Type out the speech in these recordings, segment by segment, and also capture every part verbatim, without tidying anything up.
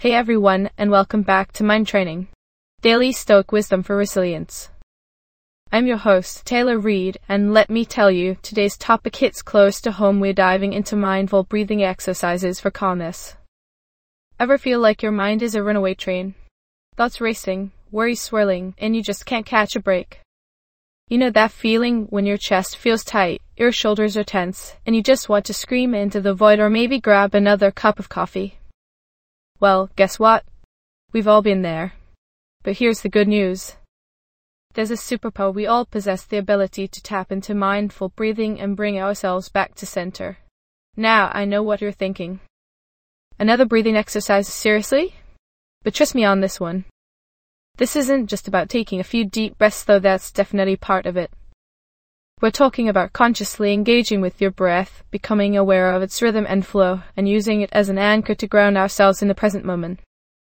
Hey everyone, and welcome back to Mind Training, Daily Stoic Wisdom for Resilience. I'm your host, Taylor Reed, and let me tell you, today's topic hits close to home. We're diving into mindful breathing exercises for calmness. Ever feel like your mind is a runaway train? Thoughts racing, worries swirling, and you just can't catch a break. You know that feeling when your chest feels tight, your shoulders are tense, and you just want to scream into the void or maybe grab another cup of coffee? Well, guess what? We've all been there. But here's the good news. There's a superpower. We all possess the ability to tap into mindful breathing and bring ourselves back to center. Now, I know what you're thinking. Another breathing exercise, seriously? But trust me on this one. This isn't just about taking a few deep breaths, though that's definitely part of it. We're talking about consciously engaging with your breath, becoming aware of its rhythm and flow, and using it as an anchor to ground ourselves in the present moment.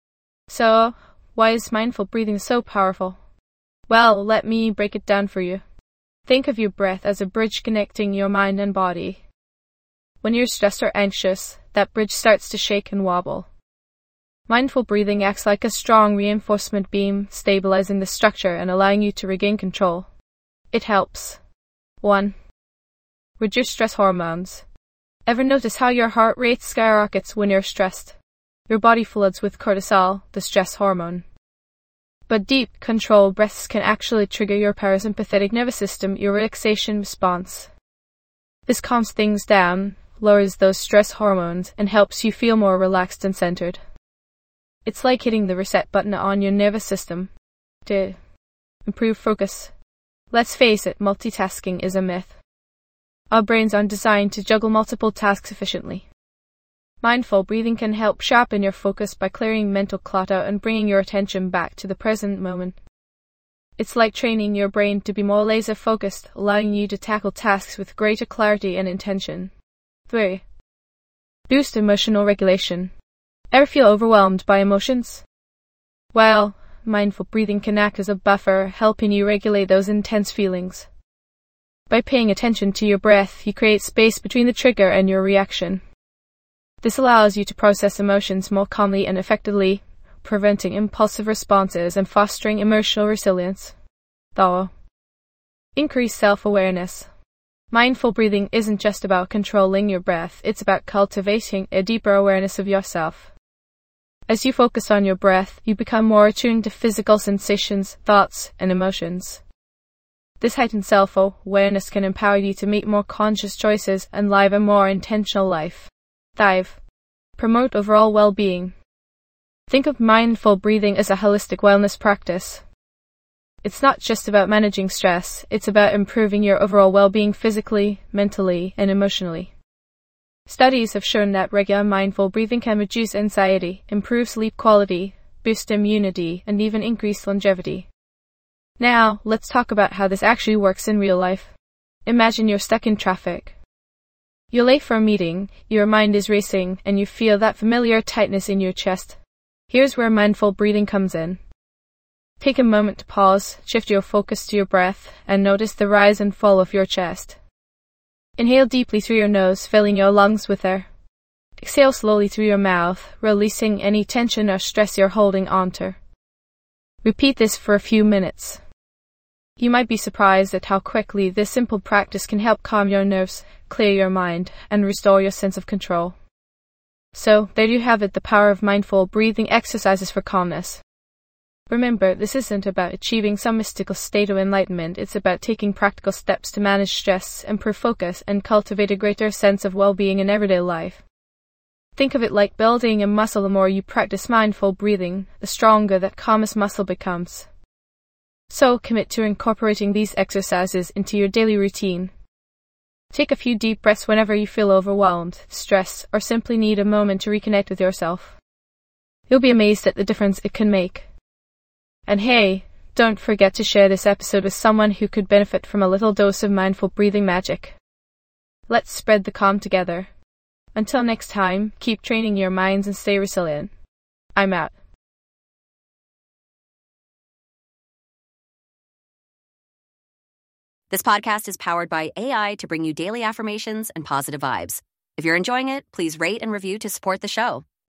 So, why is mindful breathing so powerful? Well, let me break it down for you. Think of your breath as a bridge connecting your mind and body. When you're stressed or anxious, that bridge starts to shake and wobble. Mindful breathing acts like a strong reinforcement beam, stabilizing the structure and allowing you to regain control. It helps. one. Reduce stress hormones. Ever notice how your heart rate skyrockets when you're stressed? Your body floods with cortisol, the stress hormone. But deep, controlled breaths can actually trigger your parasympathetic nervous system, your relaxation response. This calms things down, lowers those stress hormones, and helps you feel more relaxed and centered. It's like hitting the reset button on your nervous system to improve focus. Let's face it, multitasking is a myth. Our brains aren't designed to juggle multiple tasks efficiently. Mindful breathing can help sharpen your focus by clearing mental clutter and bringing your attention back to the present moment. It's like training your brain to be more laser-focused, allowing you to tackle tasks with greater clarity and intention. three. Boost emotional regulation. Ever feel overwhelmed by emotions? Well, mindful breathing can act as a buffer, helping you regulate those intense feelings. By paying attention to your breath, you create space between the trigger and your reaction. This allows you to process emotions more calmly and effectively, preventing impulsive responses and fostering emotional resilience. four. Increase self-awareness. Mindful breathing isn't just about controlling your breath, it's about cultivating a deeper awareness of yourself. As you focus on your breath, you become more attuned to physical sensations, thoughts, and emotions. This heightened self-awareness can empower you to make more conscious choices and live a more intentional life. five. Promote overall well-being. Think of mindful breathing as a holistic wellness practice. It's not just about managing stress, it's about improving your overall well-being physically, mentally, and emotionally. Studies have shown that regular mindful breathing can reduce anxiety, improve sleep quality, boost immunity, and even increase longevity. Now, let's talk about how this actually works in real life. Imagine you're stuck in traffic. You're late for a meeting, your mind is racing, and you feel that familiar tightness in your chest. Here's where mindful breathing comes in. Take a moment to pause, shift your focus to your breath, and notice the rise and fall of your chest. Inhale deeply through your nose, filling your lungs with air. Exhale slowly through your mouth, releasing any tension or stress you're holding onto. Repeat this for a few minutes. You might be surprised at how quickly this simple practice can help calm your nerves, clear your mind, and restore your sense of control. So, there you have it, the power of mindful breathing exercises for calmness. Remember, this isn't about achieving some mystical state of enlightenment, it's about taking practical steps to manage stress, improve focus, and cultivate a greater sense of well-being in everyday life. Think of it like building a muscle. The more you practice mindful breathing, the stronger that calmest muscle becomes. So, commit to incorporating these exercises into your daily routine. Take a few deep breaths whenever you feel overwhelmed, stressed, or simply need a moment to reconnect with yourself. You'll be amazed at the difference it can make. And hey, don't forget to share this episode with someone who could benefit from a little dose of mindful breathing magic. Let's spread the calm together. Until next time, keep training your minds and stay resilient. I'm out. This podcast is powered by A I to bring you daily affirmations and positive vibes. If you're enjoying it, please rate and review to support the show.